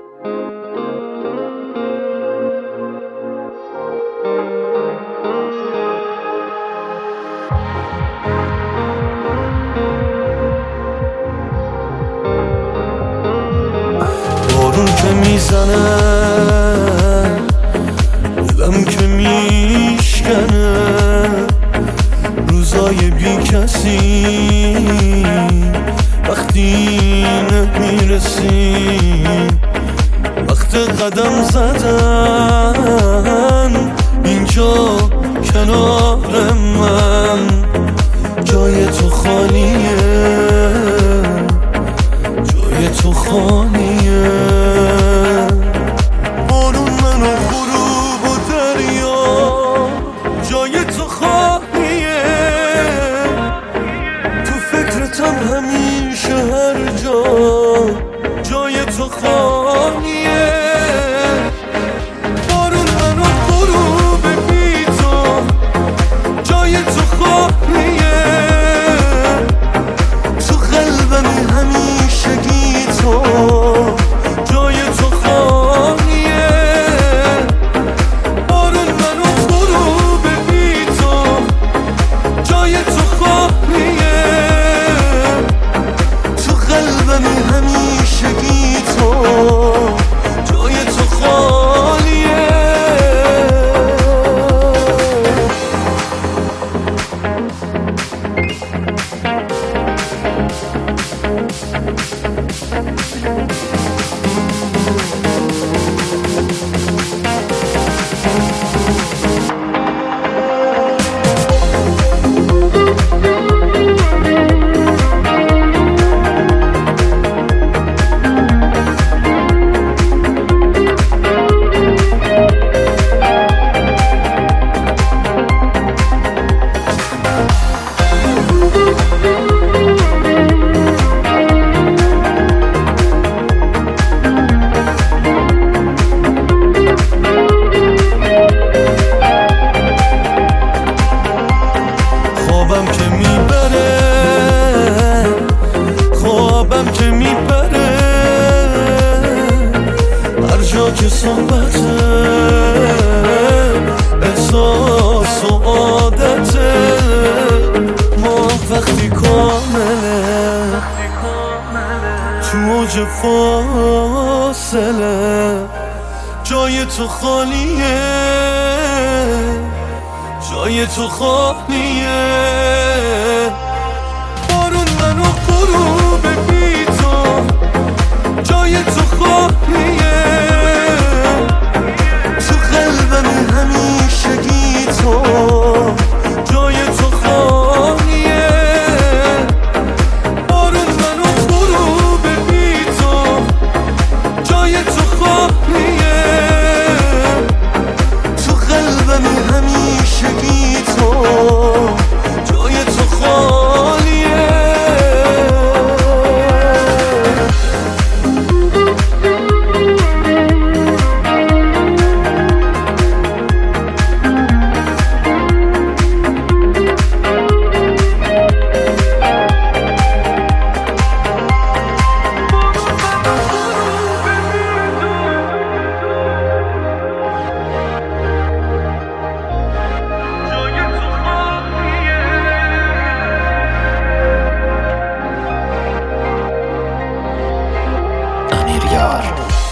بارون که میزنه دلم که میشکنه، روزای بی کسی وقتی نمیرسی، وقت قدم زدن اینجا کنار من، جای تو خالیه، جای تو خالیه. بارون من و غروب و دریا، جای تو خالیه، تو فکرتم همیشه هر جا، جای تو خالیه. بارون من و غروب بی تو، جای تو خالیه، تو قلبمی همیشگی تو، جای تو خالیه. بارون من و غروب بی تو، جای تو خالیه، تو قلبمی همیشگی تو، جای تو خالیه. خوابم که میبره، خوابم که میبره، هر جا که صحبته، احساس و عادته، ما وقتی کامله، تو اوج فاصله، جای تو خالیه، جای تو خالیه. بارون من و غروب بی تو، جای تو خالیه، تو قلبمی همیشگی تو، جای تو خالیه. بارون من و غروب بی تو، جای تو خالیه، تو قلبمی همیشگی تو، جای تو خالیه. Amir Yar.